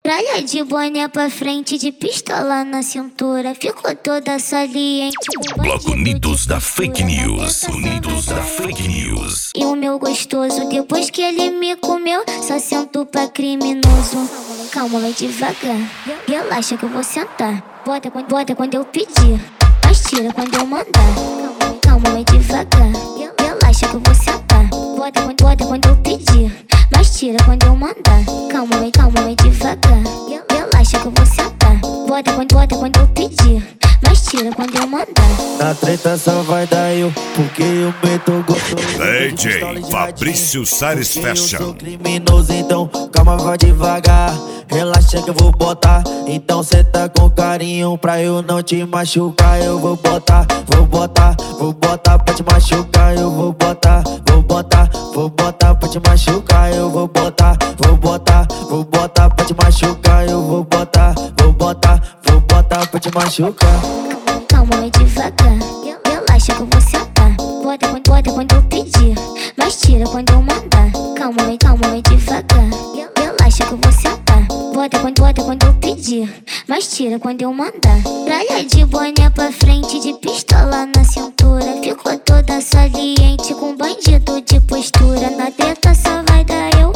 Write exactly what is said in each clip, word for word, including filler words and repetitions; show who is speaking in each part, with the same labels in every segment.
Speaker 1: Tralha de boné pra frente, de pistola na cintura, ficou toda saliente.
Speaker 2: Bloco Unidos da Fake News. Unidos da Fake News.
Speaker 1: E o meu gostoso, depois que ele me comeu, só sento pra criminoso. Calma, vai devagar, relaxa que eu vou sentar. Bota, bota quando eu pedir, mas tira quando eu mandar. Calma, vai devagar, relaxa que eu vou sentar. Bota, bota quando eu pedir, mas tira quando eu mandar. Calma, vai, calma, vai devagar, relaxa que eu vou sentar. Bota, bota quando eu pedir, mas tira quando eu mandar.
Speaker 3: Na treta só vai dar eu, porque eu meto gostoso.
Speaker 2: D J Fabrício Salles Fashion.
Speaker 3: Eu sou criminoso, então calma, vai devagar. Relaxa que eu vou botar, então senta com carinho pra eu não te machucar. Eu vou botar, vou botar, vou botar pra te machucar. Eu vou botar, vou botar, vou botar pra te machucar. Eu vou botar, vou botar, vou botar pra te machucar. Eu vou botar, vou botar, vou botar pra te machucar.
Speaker 1: Calma, vai devagar, relaxa que eu vou sentar. Bota, bota quando eu pedir, mas tira quando eu mandar. Calma, vai, calma, vai devagar, relaxa que eu vou sentar. Bota, bota quando eu pedir, mas tira quando eu mandar. Tralha de boné pra frente, de pistola na cintura, ficou toda saliente, com bandido de postura. Na treta só vai dar eu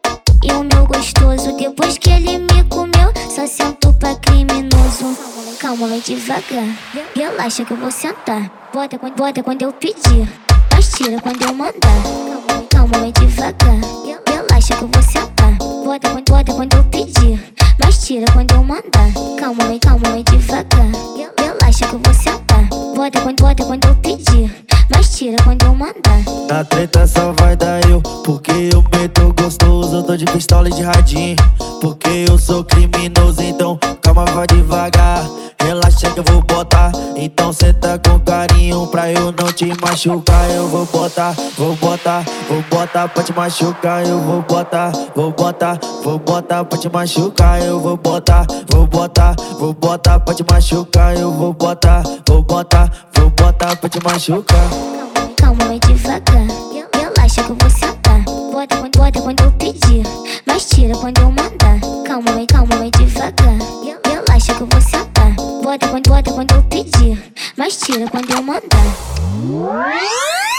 Speaker 1: e o meu gostoso, depois que ele me comeu, só sento pra criminoso. Calma, vai devagar, relaxa que eu vou sentar. Bota, bota quando eu pedir, mas tira quando eu mandar. Calma, vai devagar, relaxa que eu vou sentar. Bota, bota quando eu pedir, mas tira quando eu mandar. Calma, vai, calma, vai devagar, relaxa que eu vou sentar. Bota, bota quando eu pedir, mas tira quando eu mandar.
Speaker 3: Na treta só vai dar eu, porque eu meto gostoso. Eu tô de pistola e de radinho, porque eu sou criminoso. Então calma, vai devagar, relaxa que eu vou botar, então senta com carinho pra eu não te machucar. Eu vou botar, vou botar, vou botar pra te machucar. Eu vou botar, vou botar, vou botar pra te machucar. Eu vou botar, vou botar, vou botar pra te machucar. Eu vou botar, vou botar, vou botar pra te machucar.
Speaker 1: Calma, vai devagar, relaxa que eu vou sentar. Bota, bota quando eu pedir, mas tira quando eu mandar. Calma, vai, calma, vai devagar, relaxa que eu vou sentar. Bota, bota quando eu pedir, mas tira quando eu mandar.